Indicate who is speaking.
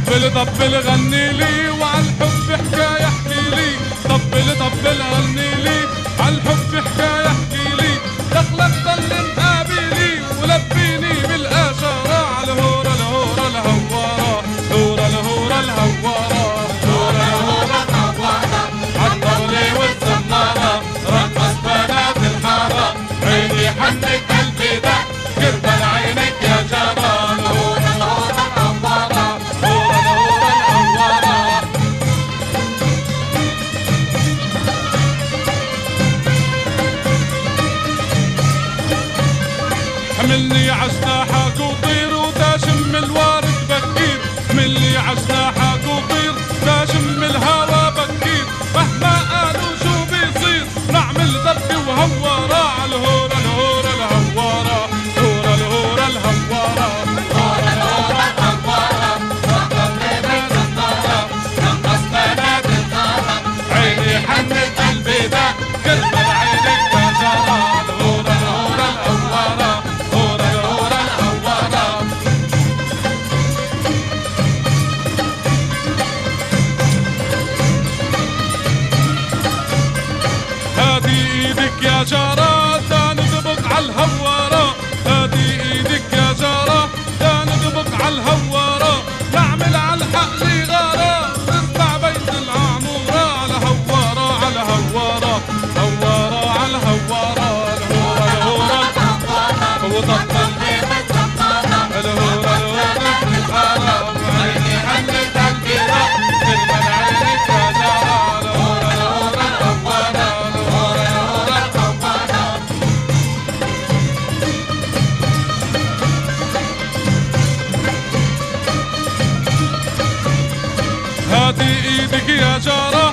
Speaker 1: طبل غني لي وعالحب حكاية احكي لي. طبل غني لي عالحب حكاية احكي لي. دخلك ضل مقابلي ولبيني بالاشارة عالهورة الهورة الهوارة. هورة الهورة الهوارة. هورة الهورة الهوارة. عالطبلة والزمارة رقص بنات الحارة. عيني حنت قلبي ده قربان عينك يا جمال. هورة الهورة الهوارة. هورة الهورة الهوارة. حملني عجناحك وطير وتشم الوارد بكير. حملني عجناحك وطير تشم الهوا بكير. مهما قالوا شو بيصير نعمل ذبكة وهوارة عالهورة الهورة الهوارة. هورة الهورة الهوارة. هورة الهورة الهوارة. رقص بنات النارة رقص بنات النارة. عيني حنت قلبي ده قربان عينك يا جمال. هورة الهورة الهوارة. هورة الهورة الهوارة. هادي ايدك يا جارة دا ندبق عالهوارة. هادي ايدك يا جارة دا ندبق عالهوارة. نعمل عالحقل غارة نطلع بيت العمورة على هوارة على هوارة. هوارة على هوارة. الهورة الهورة وطبل الهورة الهورة الحارة. عيني حنت قلبي ده قربان عينك يا جارة. الهورة الهورة الهوارة. الهورة الهورة الهوارة. هاتي ايدك يا جارة